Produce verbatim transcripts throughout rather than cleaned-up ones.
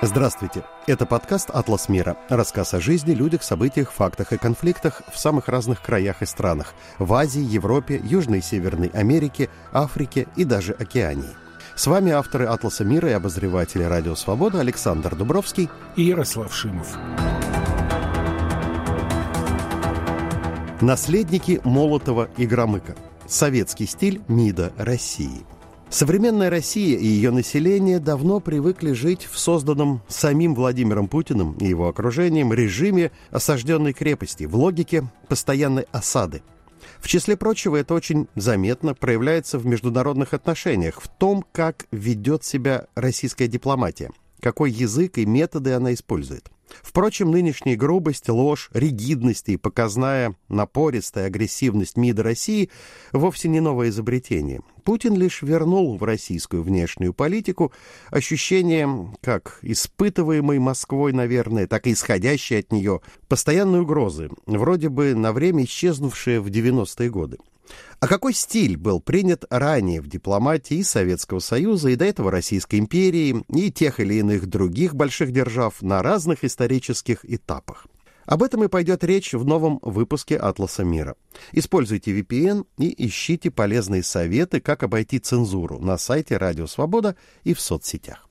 Здравствуйте. Это подкаст «Атлас мира». Рассказ о жизни, людях, событиях, фактах и конфликтах в самых разных краях и странах. В Азии, Европе, Южной и Северной Америке, Африке и даже Океании. С вами авторы «Атласа мира» и обозреватели «Радио Свобода» Александр Дубровский и Ярослав Шимов. Наследники Молотова и Громыка. Советский стиль МИДа России. Современная Россия и ее население давно привыкли жить в созданном самим Владимиром Путиным и его окружением режиме осажденной крепости, в логике постоянной осады. В числе прочего, это очень заметно проявляется в международных отношениях, в том, как ведет себя российская дипломатия, какой язык и методы она использует. Впрочем, нынешняя грубость, ложь, ригидность и показная напористая агрессивность МИДа России вовсе не новое изобретение. Путин лишь вернул в российскую внешнюю политику ощущение, как испытываемой Москвой, наверное, так и исходящей от нее постоянной угрозы, вроде бы на время исчезнувшие в девяностые годы. А какой стиль был принят ранее в дипломатии и Советского Союза, и до этого Российской империи, и тех или иных других больших держав на разных исторических этапах? Об этом и пойдет речь в новом выпуске «Атласа мира». Используйте ви пи эн и ищите полезные советы, как обойти цензуру на сайте «Радио Свобода» и в соцсетях.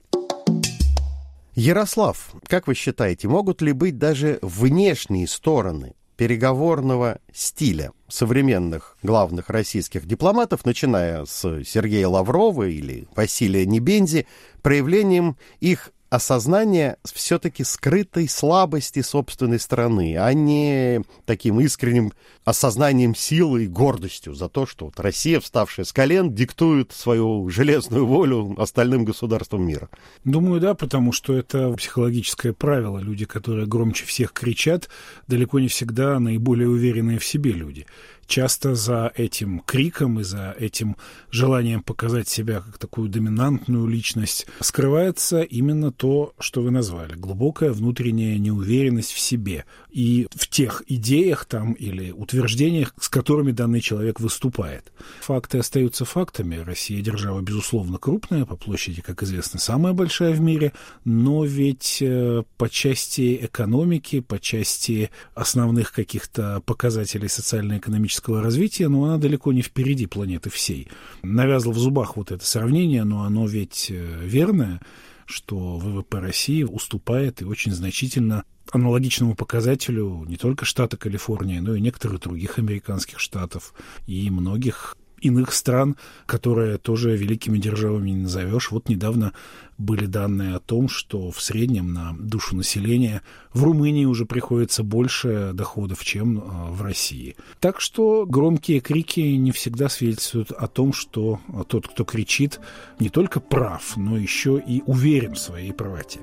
Ярослав, как вы считаете, могут ли быть даже внешние стороны переговорного стиля современных главных российских дипломатов, начиная с Сергея Лаврова или Василия Небензи, проявлением их осознания все-таки скрытой слабости собственной страны, а не таким искренним осознанием силы и гордостью за то, что вот Россия, вставшая с колен, диктует свою железную волю остальным государствам мира? Думаю, да, потому что это психологическое правило. Люди, которые громче всех кричат, далеко не всегда наиболее уверенные в себе люди. Часто за этим криком и за этим желанием показать себя как такую доминантную личность скрывается именно то, что вы назвали. Глубокая внутренняя неуверенность в себе и в тех идеях там или утверждениях, с которыми данный человек выступает. Факты остаются фактами. Россия держава, безусловно, крупная, по площади, как известно, самая большая в мире, но ведь по части экономики, по части основных каких-то показателей социально-экономического развития, но она далеко не впереди планеты всей. Навязло в зубах вот это сравнение, но оно ведь верное, что вэ вэ пэ России уступает и очень значительно аналогичному показателю не только штата Калифорния, но и некоторых других американских штатов и многих иных стран, которые тоже великими державами не назовешь. Вот недавно были данные о том, что в среднем на душу населения в Румынии уже приходится больше доходов, чем в России. Так что громкие крики не всегда свидетельствуют о том, что тот, кто кричит, не только прав, но еще и уверен в своей правоте.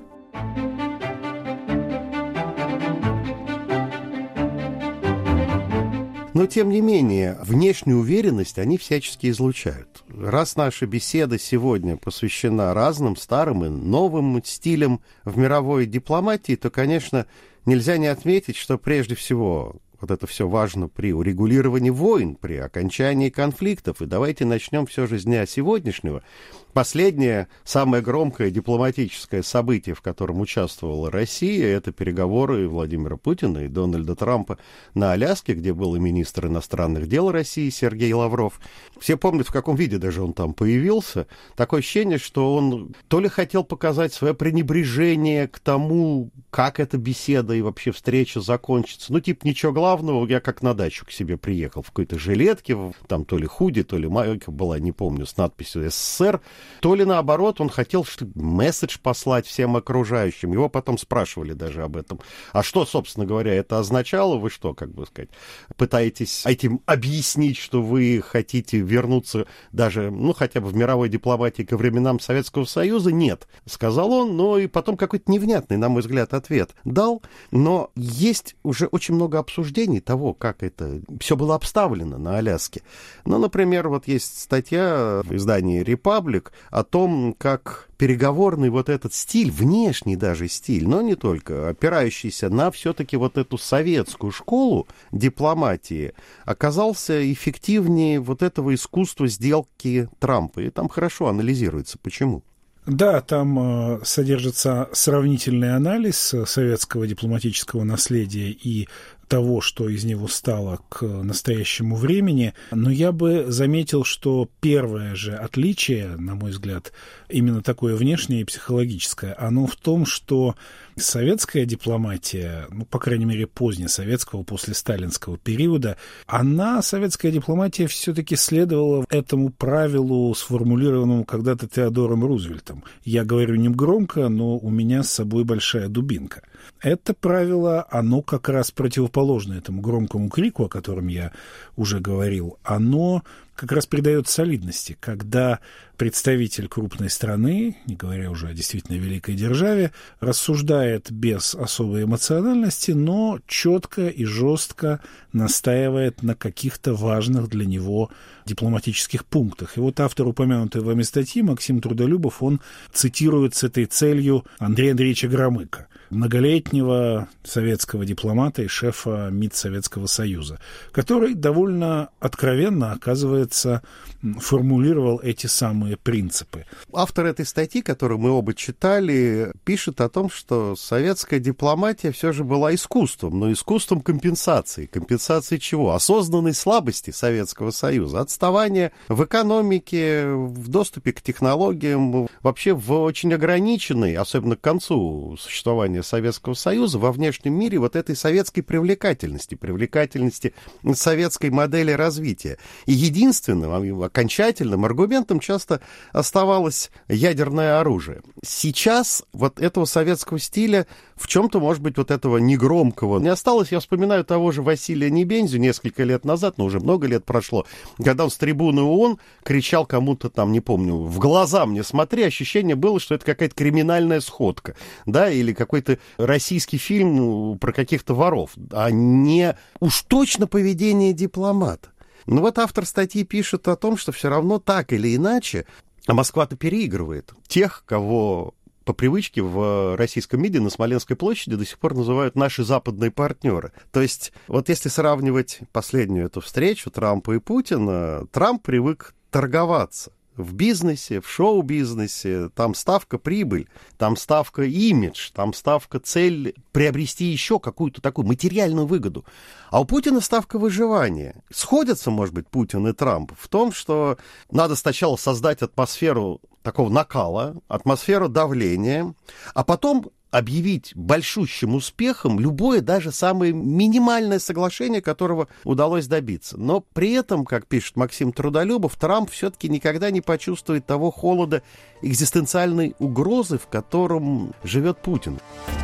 Но, тем не менее, внешнюю уверенность они всячески излучают. Раз наша беседа сегодня посвящена разным старым и новым стилям в мировой дипломатии, то, конечно, нельзя не отметить, что прежде всего вот это все важно при урегулировании войн, при окончании конфликтов. И давайте начнем все же с дня сегодняшнего. Последнее, самое громкое дипломатическое событие, в котором участвовала Россия, это переговоры Владимира Путина и Дональда Трампа на Аляске, где был и министр иностранных дел России Сергей Лавров. Все помнят, в каком виде даже он там появился. Такое ощущение, что он то ли хотел показать свое пренебрежение к тому, как эта беседа и вообще встреча закончится. Ну, типа, ничего главного, я как на дачу к себе приехал в какой-то жилетке, там то ли худи, то ли майка была, не помню, с надписью эс эс эс эр. То ли наоборот, он хотел месседж послать всем окружающим. Его потом спрашивали даже об этом. А что, собственно говоря, это означало? Вы что, как бы сказать, пытаетесь этим объяснить, что вы хотите вернуться даже, ну, хотя бы в мировой дипломатии ко временам Советского Союза? Нет, сказал он, но и потом какой-то невнятный, на мой взгляд, ответ дал. Но есть уже очень много обсуждений того, как это все было обставлено на Аляске. Ну, например, вот есть статья в издании «Репаблик» о том, как переговорный вот этот стиль, внешний даже стиль, но не только, опирающийся на все-таки вот эту советскую школу дипломатии, оказался эффективнее вот этого искусства сделки Трампа. И там хорошо анализируется, почему. Да, там э, содержится сравнительный анализ советского дипломатического наследия и того, что из него стало к настоящему времени. Но я бы заметил, что первое же отличие, на мой взгляд, именно такое внешнее и психологическое, оно в том, что советская дипломатия, ну, по крайней мере, позднесоветского, после сталинского периода, она, советская дипломатия, все-таки следовала этому правилу, сформулированному когда-то Теодором Рузвельтом. Я говорю не громко, но у меня с собой большая дубинка. Это правило, оно как раз противоположно этому громкому крику, о котором я уже говорил. Оно как раз придает солидности, когда представитель крупной страны, не говоря уже о действительно великой державе, рассуждает без особой эмоциональности, но четко и жестко настаивает на каких-то важных для него дипломатических пунктах. И вот автор упомянутой вами статьи, Максим Трудолюбов, он цитирует с этой целью Андрея Андреевича Громыка, многолетнего советского дипломата и шефа МИД Советского Союза, который довольно откровенно, оказывается, формулировал эти самые принципы. Автор этой статьи, которую мы оба читали, пишет о том, что советская дипломатия все же была искусством, но искусством компенсации. Компенсации чего? Осознанной слабости Советского Союза, отставания в экономике, в доступе к технологиям, вообще в очень ограниченной, особенно к концу существования Советского Союза, во внешнем мире вот этой советской привлекательности, привлекательности советской модели развития. И единственным, окончательным аргументом часто оставалось ядерное оружие. Сейчас вот этого советского стиля, в чем-то, может быть, вот этого негромкого не осталось. Я вспоминаю того же Василия Небензю несколько лет назад, но уже много лет прошло, когда он с трибуны ООН кричал кому-то там, не помню, в глаза мне смотри, ощущение было, что это какая-то криминальная сходка, да, или какой-то российский фильм про каких-то воров, а не уж точно поведение дипломата. Ну вот автор статьи пишет о том, что все равно так или иначе, а Москва-то переигрывает тех, кого по привычке в российском МИДе на Смоленской площади до сих пор называют наши западные партнеры. То есть вот если сравнивать последнюю эту встречу Трампа и Путина, Трамп привык торговаться. В бизнесе, в шоу-бизнесе, там ставка прибыль, там ставка имидж, там ставка цель приобрести еще какую-то такую материальную выгоду. А у Путина ставка выживания. Сходятся, может быть, Путин и Трамп в том, что надо сначала создать атмосферу такого накала, атмосферу давления, а потом объявить большущим успехом любое, даже самое минимальное соглашение, которого удалось добиться. Но при этом, как пишет Максим Трудолюбов, Трамп все-таки никогда не почувствует того холода экзистенциальной угрозы, в котором живет Путин.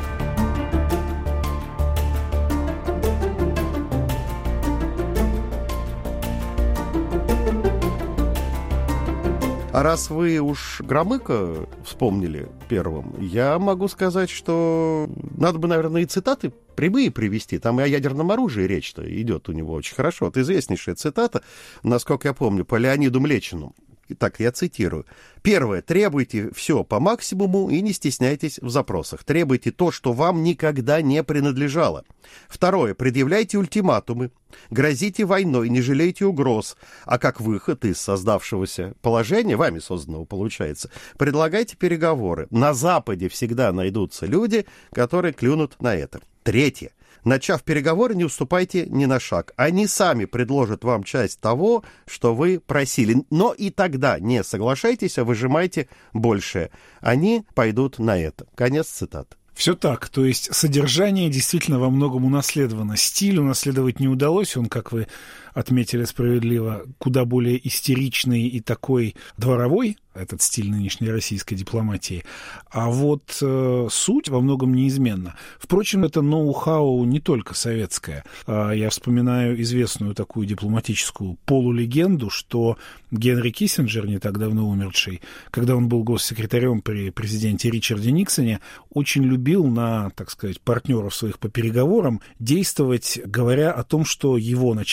А раз вы уж Громыка вспомнили первым, я могу сказать, что надо бы, наверное, и цитаты прямые привести. Там и о ядерном оружии речь-то идет у него очень хорошо. Это известнейшая цитата, насколько я помню, по Леониду Млечину. Итак, я цитирую. Первое. Требуйте все по максимуму и не стесняйтесь в запросах. Требуйте то, что вам никогда не принадлежало. Второе. Предъявляйте ультиматумы. Грозите войной, не жалейте угроз. А как выход из создавшегося положения, вами созданного получается, предлагайте переговоры. На Западе всегда найдутся люди, которые клюнут на это. Третье. Начав переговоры, не уступайте ни на шаг. Они сами предложат вам часть того, что вы просили. Но и тогда не соглашайтесь, а выжимайте большее. Они пойдут на это. Конец цитаты. Все так, то есть содержание действительно во многом унаследовано. Стиль унаследовать не удалось, он, как вы отметили справедливо, куда более истеричный и такой дворовой, этот стиль нынешней российской дипломатии. А вот э, суть во многом неизменна. Впрочем, это ноу-хау не только советское. Э, я вспоминаю известную такую дипломатическую полулегенду, что Генри Киссинджер, не так давно умерший, когда он был госсекретарем при президенте Ричарде Никсоне, очень любил на, так сказать, партнеров своих по переговорам действовать, говоря о том, что его начальник, президент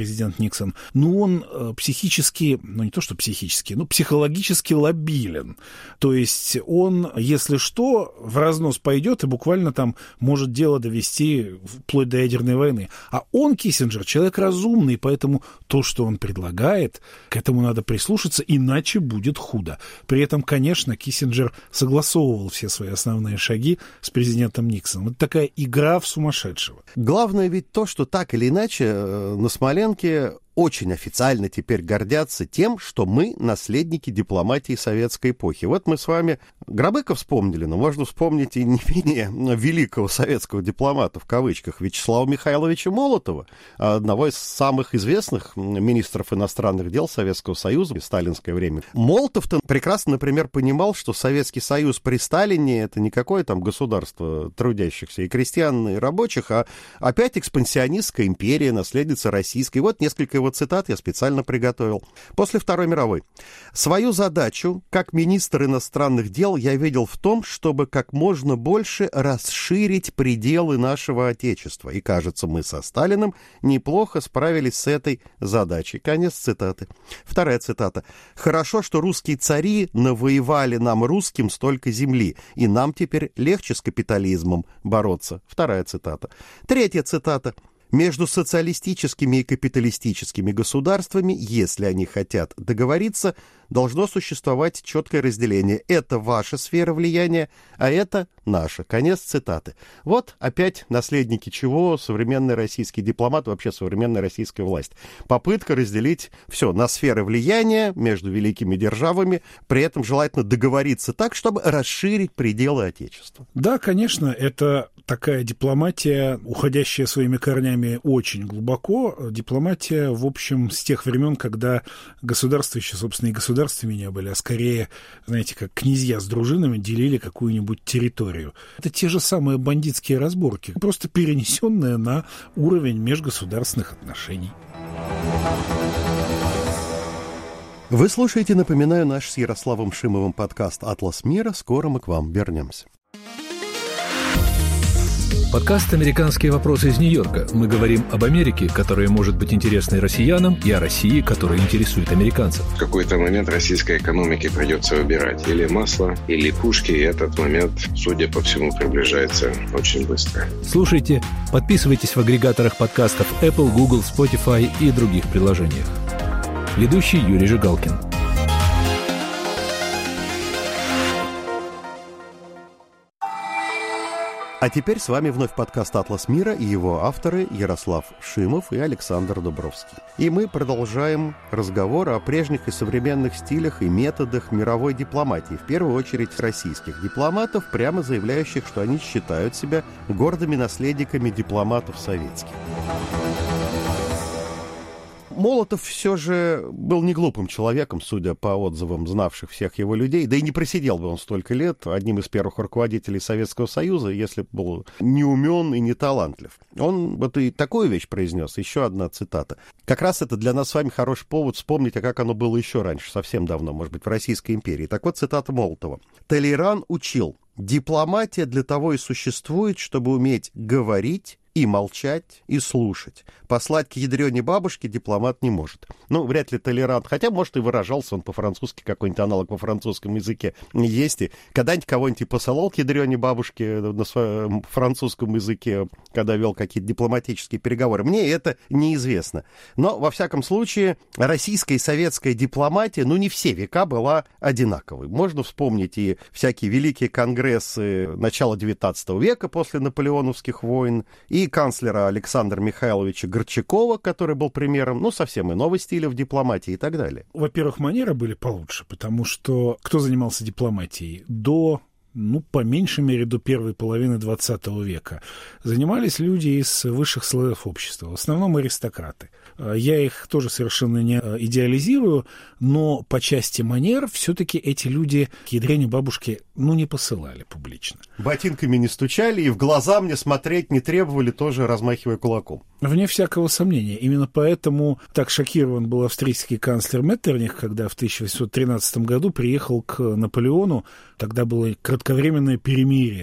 президент Никсон, но он э, психически, ну не то что психически, но психологически лобилен. То есть он, если что, в разнос пойдет и буквально там может дело довести вплоть до ядерной войны. А он, Киссинджер, человек разумный, поэтому то, что он предлагает, к этому надо прислушаться, иначе будет худо. При этом, конечно, Киссинджер согласовывал все свои основные шаги с президентом Никсоном. Это такая игра в сумасшедшего. Главное ведь то, что так или иначе на Смоленке очень официально теперь гордятся тем, что мы наследники дипломатии советской эпохи. Вот мы с вами Гробыка вспомнили, но можно вспомнить и не менее великого советского дипломата, в кавычках, Вячеслава Михайловича Молотова, одного из самых известных министров иностранных дел Советского Союза в сталинское время. Молотов-то прекрасно, например, понимал, что Советский Союз при Сталине — это не какое там государство трудящихся и крестьян, и рабочих, а опять экспансионистская империя, наследница российской. Вот несколько его цитат я специально приготовил. После Второй мировой. Свою задачу, как министр иностранных дел, я видел в том, чтобы как можно больше расширить пределы нашего Отечества. И, кажется, мы со Сталиным неплохо справились с этой задачей. Конец цитаты. Вторая цитата. «Хорошо, что русские цари навоевали нам, русским, столько земли, и нам теперь легче с капитализмом бороться». Вторая цитата. Третья цитата. «Между социалистическими и капиталистическими государствами, если они хотят договориться, должно существовать четкое разделение. Это ваша сфера влияния, а это наша». Конец цитаты. Вот опять наследники чего современный российский дипломат, вообще современная российская власть. Попытка разделить все на сферы влияния между великими державами, при этом желательно договориться так, чтобы расширить пределы Отечества. Да, конечно, это такая дипломатия, уходящая своими корнями очень глубоко. Дипломатия, в общем, с тех времен, когда государства еще, собственно, и государствами не были, а скорее, знаете, как князья с дружинами делили какую-нибудь территорию. Это те же самые бандитские разборки, просто перенесенные на уровень межгосударственных отношений. Вы слушаете, напоминаю, наш с Ярославом Шимовым подкаст «Атлас мира». Скоро мы к вам вернемся. Подкаст «Американские вопросы» из Нью-Йорка. Мы говорим об Америке, которая может быть интересной россиянам, и о России, которая интересует американцев. В какой-то момент российской экономике придется выбирать или масло, или пушки, и этот момент, судя по всему, приближается очень быстро. Слушайте, подписывайтесь в агрегаторах подкастов Apple, Google, Spotify и других приложениях. Ведущий Юрий Жигалкин. А теперь с вами вновь подкаст «Атлас мира» и его авторы Ярослав Шимов и Александр Дубровский. И мы продолжаем разговор о прежних и современных стилях и методах мировой дипломатии, в первую очередь российских дипломатов, прямо заявляющих, что они считают себя гордыми наследниками дипломатов советских. Молотов все же был не глупым человеком, судя по отзывам знавших всех его людей, да и не просидел бы он столько лет одним из первых руководителей Советского Союза, если бы был не умен и не талантлив. Он вот и такую вещь произнес, еще одна цитата. Как раз это для нас с вами хороший повод вспомнить, а как оно было еще раньше, совсем давно, может быть, в Российской империи. Так вот, цитата Молотова. «Толеран учил: дипломатия для того и существует, чтобы уметь говорить и молчать, и слушать. Послать к ядрене бабушке дипломат не может». Ну, вряд ли толерант, хотя, может, и выражался он по-французски, какой-нибудь аналог во французском языке есть. И когда-нибудь кого-нибудь и посылал к ядрене бабушке на своем французском языке, когда вел какие-то дипломатические переговоры. Мне это неизвестно. Но, во всяком случае, российская и советская дипломатия, ну, не все века была одинаковой. Можно вспомнить и всякие великие конгрессы начала девятнадцатого века после наполеоновских войн, и канцлера Александра Михайловича Горчакова, который был примером, ну, совсем иного стиля в дипломатии и так далее. Во-первых, манеры были получше, потому что кто занимался дипломатией? До, ну, по меньшей мере, до первой половины двадцатого века занимались люди из высших слоев общества, в основном аристократы. Я их тоже совершенно не идеализирую, но по части манер все-таки эти люди к ядрене бабушки, ну, не посылали публично. Ботинками не стучали и в глаза мне смотреть не требовали, тоже размахивая кулаком. Вне всякого сомнения. Именно поэтому так шокирован был австрийский канцлер Меттерних, когда в тысяча восемьсот тринадцатом году приехал к Наполеону. Тогда было кратковременное перемирие, в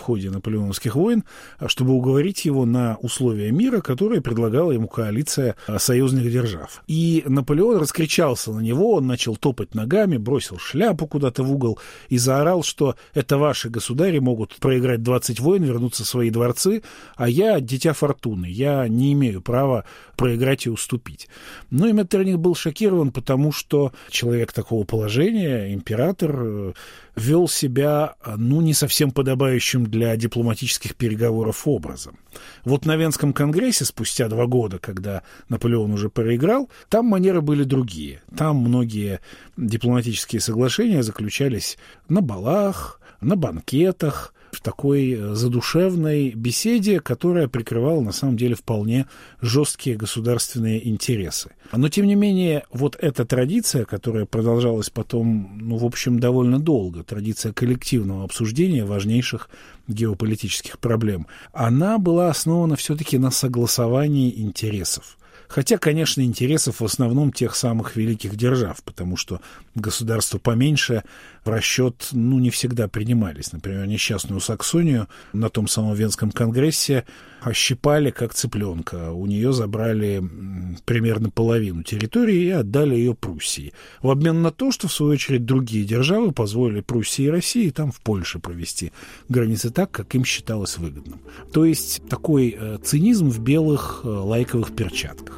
ходе наполеоновских войн, чтобы уговорить его на условия мира, которые предлагала ему коалиция союзных держав. И Наполеон раскричался на него, он начал топать ногами, бросил шляпу куда-то в угол и заорал, что это ваши государи могут проиграть двадцать войн, вернуться в свои дворцы, а я дитя фортуны, я не имею права проиграть и уступить. Ну и Меттерних был шокирован, потому что человек такого положения, император, вел себя, ну, не совсем подобающим для дипломатических переговоров образом. Вот на Венском конгрессе спустя два года, когда Наполеон уже проиграл, там манеры были другие. Там многие дипломатические соглашения заключались на балах, на банкетах, в такой задушевной беседе, которая прикрывала, на самом деле, вполне жесткие государственные интересы. Но, тем не менее, вот эта традиция, которая продолжалась потом, ну, в общем, довольно долго, традиция коллективного обсуждения важнейших геополитических проблем, она была основана все-таки на согласовании интересов. Хотя, конечно, интересов в основном тех самых великих держав, потому что государства поменьше в расчет, ну, не всегда принимались. Например, несчастную Саксонию на том самом Венском конгрессе ощипали как цыпленка. У нее забрали примерно половину территории и отдали ее Пруссии. В обмен на то, что, в свою очередь, другие державы позволили Пруссии и России там в Польше провести границы так, как им считалось выгодным. То есть такой э, цинизм в белых э, лайковых перчатках.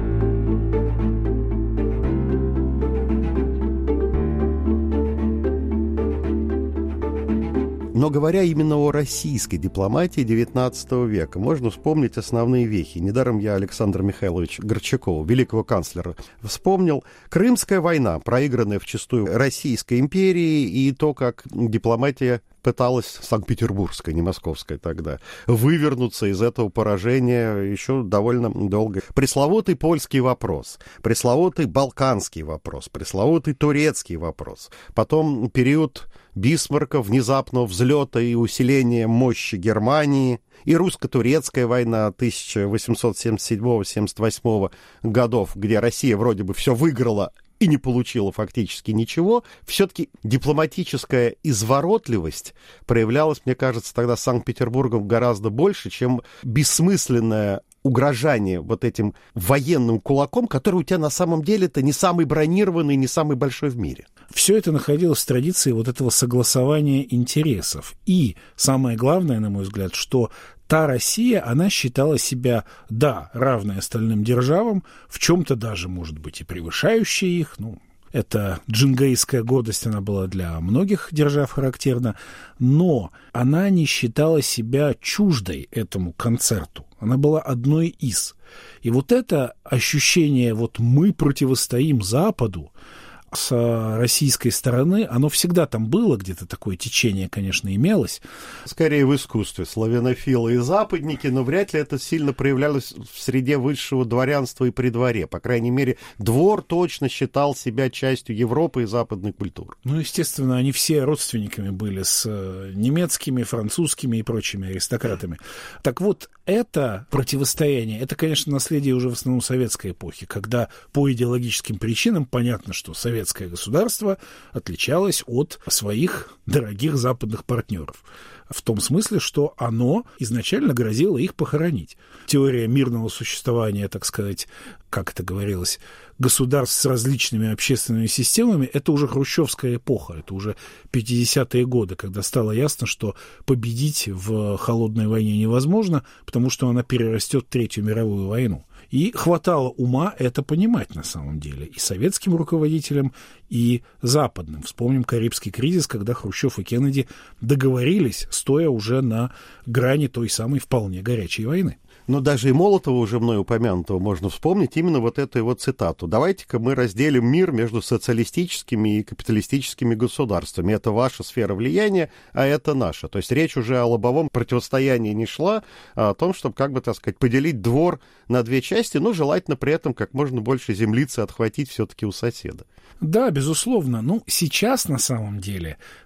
Но говоря именно о российской дипломатии девятнадцатого века, можно вспомнить основные вехи. Недаром я Александра Михайловича Горчакова, великого канцлера, вспомнил. Крымская война, проигранная вчистую Российской империей, и то, как дипломатия пыталась, санкт-петербургская, не московская тогда, вывернуться из этого поражения еще довольно долго. Пресловутый польский вопрос, пресловутый балканский вопрос, пресловутый турецкий вопрос. Потом период Бисмарка, внезапного взлета и усиления мощи Германии, и русско-турецкая война тысяча восемьсот семьдесят седьмого — семьдесят восьмого годов, где Россия вроде бы все выиграла и не получила фактически ничего, все-таки дипломатическая изворотливость проявлялась, мне кажется, тогда Санкт-Петербургом гораздо больше, чем бессмысленное угрожание вот этим военным кулаком, который у тебя на самом деле-то не самый бронированный, не самый большой в мире. Все это находилось в традиции вот этого согласования интересов. И самое главное, на мой взгляд, что та Россия, она считала себя, да, равной остальным державам, в чем-то даже, может быть, и превышающей их. Ну, эта джингейская гордость, она была для многих держав характерна, но она не считала себя чуждой этому концерту. Она была одной из. И вот это ощущение, вот мы противостоим Западу, с российской стороны, оно всегда там было, где-то такое течение, конечно, имелось. Скорее в искусстве. Славянофилы и западники, но вряд ли это сильно проявлялось в среде высшего дворянства и при дворе. По крайней мере, двор точно считал себя частью Европы и западной культуры. Ну, естественно, они все родственниками были с немецкими, французскими и прочими аристократами. Так вот, это противостояние, это, конечно, наследие уже в основном советской эпохи, когда по идеологическим причинам понятно, что советское государство отличалось от своих дорогих западных партнеров. В том смысле, что оно изначально грозило их похоронить. Теория мирного существования, так сказать, как это говорилось, государств с различными общественными системами, это уже хрущевская эпоха, это уже пятидесятые годы, когда стало ясно, что победить в холодной войне невозможно, потому что она перерастет в Третью мировую войну. И хватало ума это понимать на самом деле и советским руководителям, и западным. Вспомним Карибский кризис, когда Хрущев и Кеннеди договорились, стоя уже на грани той самой вполне горячей войны. Но даже и Молотова, уже мной упомянутого, можно вспомнить именно вот эту его цитату. «Давайте-ка мы разделим мир между социалистическими и капиталистическими государствами. Это ваша сфера влияния, а это наша». То есть речь уже о лобовом противостоянии не шла, а о том, чтобы, как бы, так сказать, поделить двор на две части, но желательно при этом как можно больше землицы отхватить все-таки у соседа. Да, безусловно. Ну, сейчас на самом деле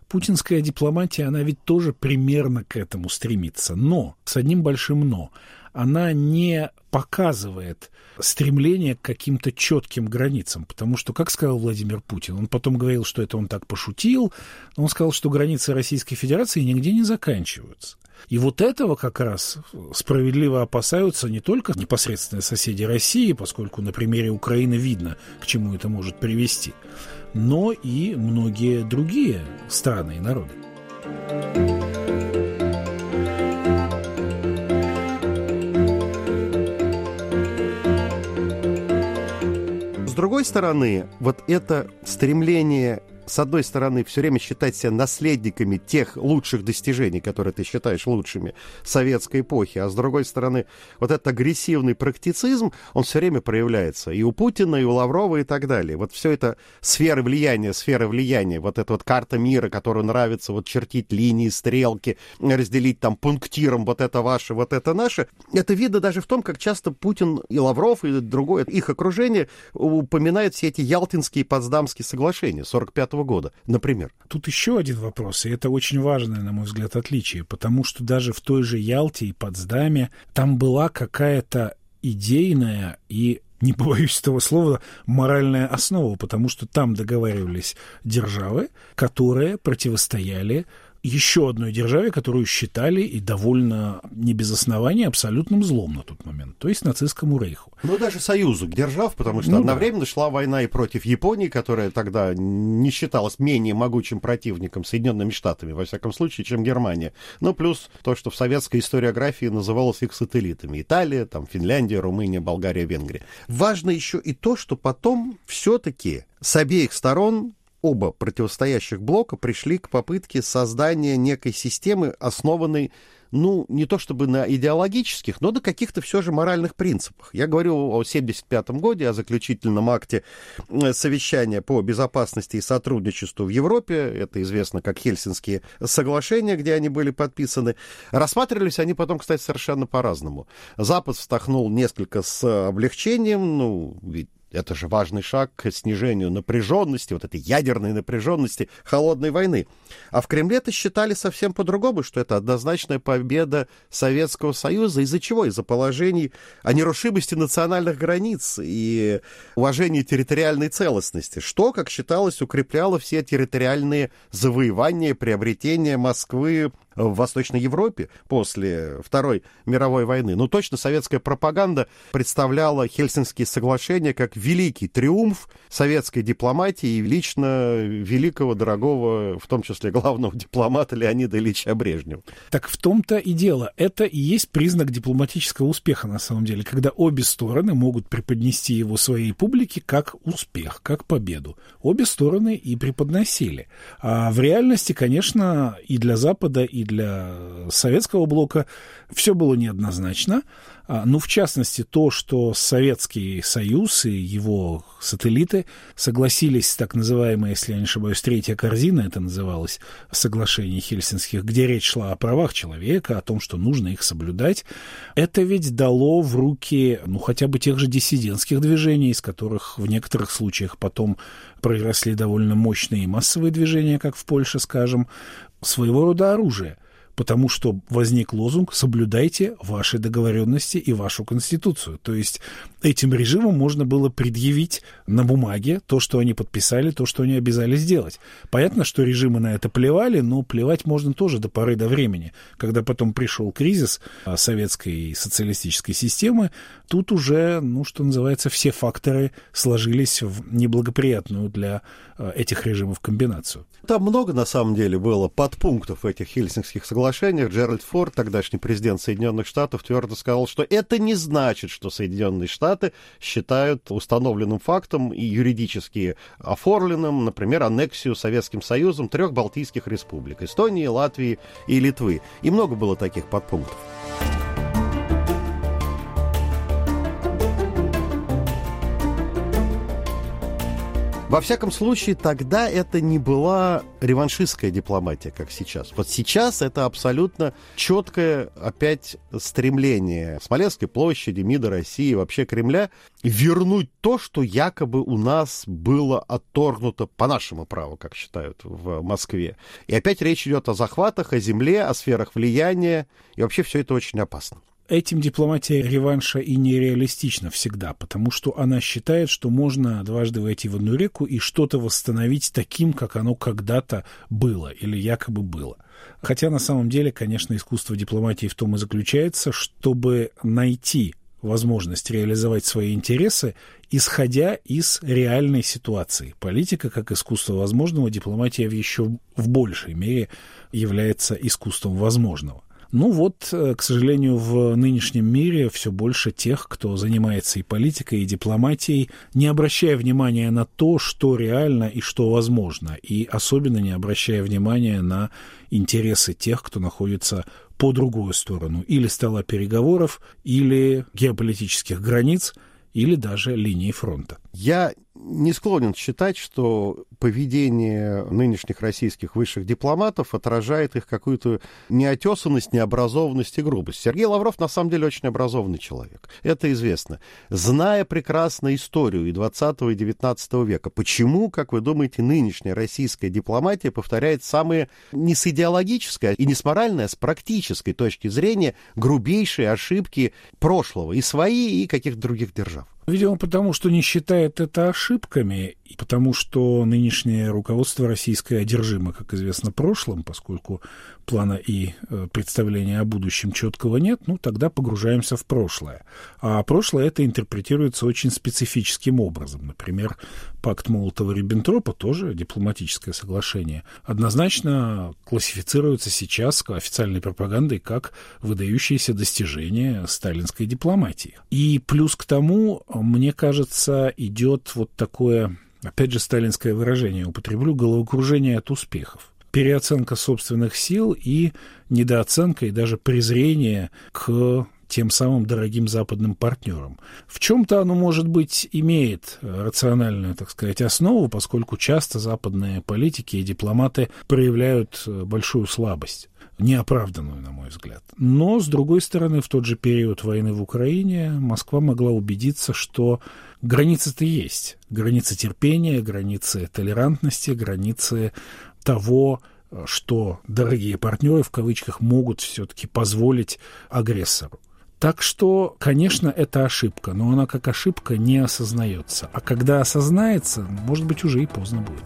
путинская дипломатия, она ведь тоже примерно к этому стремится. Но, с одним большим «но», она не показывает стремление к каким-то четким границам. Потому что, как сказал Владимир Путин, он потом говорил, что это он так пошутил, но он сказал, что границы Российской Федерации нигде не заканчиваются. И вот этого как раз справедливо опасаются не только непосредственные соседи России, поскольку на примере Украины видно, к чему это может привести, но и многие другие страны и народы. С другой стороны, вот это стремление, с одной стороны, все время считать себя наследниками тех лучших достижений, которые ты считаешь лучшими советской эпохи, а с другой стороны, вот этот агрессивный практицизм, он все время проявляется и у Путина, и у Лаврова, и так далее. Вот все это сферы влияния, сферы влияния, вот эта вот карта мира, которую нравится вот чертить линии, стрелки, разделить там пунктиром вот это ваше, вот это наше, это видно даже в том, как часто Путин и Лавров, и другое их окружение упоминают все эти Ялтинские и Потсдамские соглашения сорок пятого года, например. Тут еще один вопрос, и это очень важное, на мой взгляд, отличие, потому что даже в той же Ялте и Потсдаме там была какая-то идейная и, не побоюсь этого слова, моральная основа, потому что там договаривались державы, которые противостояли еще одной державе, которую считали и довольно не без основания абсолютным злом на тот момент, то есть нацистскому рейху. Ну, даже союзу держав, потому что ну, одновременно да. шла война и против Японии, которая тогда не считалась менее могучим противником Соединенными Штатами, во всяком случае, чем Германия. Ну, плюс то, что в советской историографии называлось их сателлитами. Италия, там, Финляндия, Румыния, Болгария, Венгрия. Важно еще и то, что потом все-таки с обеих сторон оба противостоящих блока пришли к попытке создания некой системы, основанной, ну, не то чтобы на идеологических, но на каких-то все же моральных принципах. Я говорю о семьдесят пятом годе, о заключительном акте совещания по безопасности и сотрудничеству в Европе. Это известно как Хельсинские соглашения, где они были подписаны. Рассматривались они потом, кстати, совершенно по-разному. Запад вздохнул несколько с облегчением, ну, ведь это же важный шаг к снижению напряженности, вот этой ядерной напряженности холодной войны. А в Кремле-то считали совсем по-другому, что это однозначная победа Советского Союза. Из-за чего? Из-за положений о нерушимости национальных границ и уважении территориальной целостности, что, как считалось, укрепляло все территориальные завоевания, приобретения Москвы в Восточной Европе после Второй мировой войны. Ну, точно советская пропаганда представляла Хельсинские соглашения как великий триумф советской дипломатии и лично великого, дорогого, в том числе главного дипломата Леонида Ильича Брежнева. Так в том-то и дело. Это и есть признак дипломатического успеха, на самом деле, когда обе стороны могут преподнести его своей публике как успех, как победу. Обе стороны и преподносили. А в реальности, конечно, и для Запада, и для советского блока все было неоднозначно. Ну, в частности, то, что Советский Союз и его сателлиты согласились, так называемая, если я не ошибаюсь, третья корзина, это называлось, соглашение Хельсинских, где речь шла о правах человека, о том, что нужно их соблюдать. Это ведь дало в руки, ну, хотя бы тех же диссидентских движений, из которых в некоторых случаях потом произросли довольно мощные массовые движения, как в Польше, скажем, своего рода оружие. Потому что возник лозунг «соблюдайте ваши договоренности и вашу конституцию». То есть этим режимам можно было предъявить на бумаге то, что они подписали, то, что они обязались сделать. Понятно, что режимы на это плевали, но плевать можно тоже до поры до времени. Когда потом пришел кризис советской социалистической системы, тут уже, ну, что называется, все факторы сложились в неблагоприятную для этих режимов комбинацию. Там много, на самом деле, было подпунктов в этих Хельсинских соглашениях. Джеральд Форд, тогдашний президент Соединенных Штатов, твердо сказал, что это не значит, что Соединенные Штаты считают установленным фактом и юридически оформленным, например, аннексию Советским Союзом трех Балтийских республик – Эстонии, Латвии и Литвы. И много было таких подпунктов. Во всяком случае, тогда это не была реваншистская дипломатия, как сейчас. Вот сейчас это абсолютно четкое опять стремление Смоленской площади, МИДа России, вообще Кремля, вернуть то, что якобы у нас было отторгнуто по нашему праву, как считают в Москве. И опять речь идет о захватах, о земле, о сферах влияния, и вообще все это очень опасно. Этим дипломатия реванша и нереалистична всегда, потому что она считает, что можно дважды войти в одну реку и что-то восстановить таким, как оно когда-то было или якобы было. Хотя на самом деле, конечно, искусство дипломатии в том и заключается, чтобы найти возможность реализовать свои интересы, исходя из реальной ситуации. Политика, как искусство возможного, дипломатия еще в большей мере является искусством возможного. Ну вот, к сожалению, в нынешнем мире все больше тех, кто занимается и политикой, и дипломатией, не обращая внимания на то, что реально и что возможно, и особенно не обращая внимания на интересы тех, кто находится по другую сторону или стола переговоров, или геополитических границ, или даже линии фронта. Я не склонен считать, что поведение нынешних российских высших дипломатов отражает их какую-то неотесанность, необразованность и грубость. Сергей Лавров на самом деле очень образованный человек. Это известно. Зная прекрасно историю и двадцатого, и девятнадцатого века, почему, как вы думаете, нынешняя российская дипломатия повторяет самые не с идеологической и не с моральной, а с практической точки зрения грубейшие ошибки прошлого, и свои, и каких-то других держав? Видимо, потому что не считает это ошибками, и потому что нынешнее руководство российское одержимо, как известно, прошлым, поскольку плана и э, представления о будущем четкого нет, ну, тогда погружаемся в прошлое. А прошлое это интерпретируется очень специфическим образом. Например, пакт Молотова-Риббентропа, тоже дипломатическое соглашение, однозначно классифицируется сейчас официальной пропагандой как выдающиеся достижения сталинской дипломатии. И плюс к тому, мне кажется, идет вот такое, опять же, сталинское выражение, употреблю, головокружение от успехов. Переоценка собственных сил и недооценка, и даже презрение к тем самым дорогим западным партнерам. В чем-то оно, может быть, имеет рациональную, так сказать, основу, поскольку часто западные политики и дипломаты проявляют большую слабость, неоправданную, на мой взгляд. Но, с другой стороны, в тот же период войны в Украине Москва могла убедиться, что границы-то есть. Границы терпения, границы толерантности, границы того, что дорогие партнеры, в кавычках, могут все-таки позволить агрессору. Так что, конечно, это ошибка, но она как ошибка не осознается. А когда осознается, может быть, уже и поздно будет.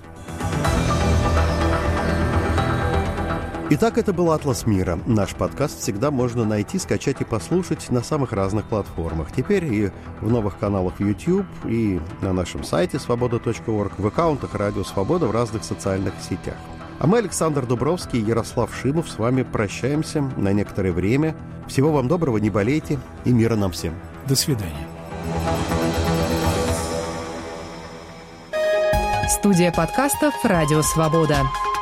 Итак, это был «Атлас мира». Наш подкаст всегда можно найти, скачать и послушать на самых разных платформах. Теперь и в новых каналах YouTube, и на нашем сайте свобода точка орг, в аккаунтах «Радио Свобода» в разных социальных сетях. А мы, Александр Дубровский и Ярослав Шимов, с вами прощаемся на некоторое время. Всего вам доброго, не болейте, и мира нам всем. До свидания. Студия подкастов «Радио Свобода».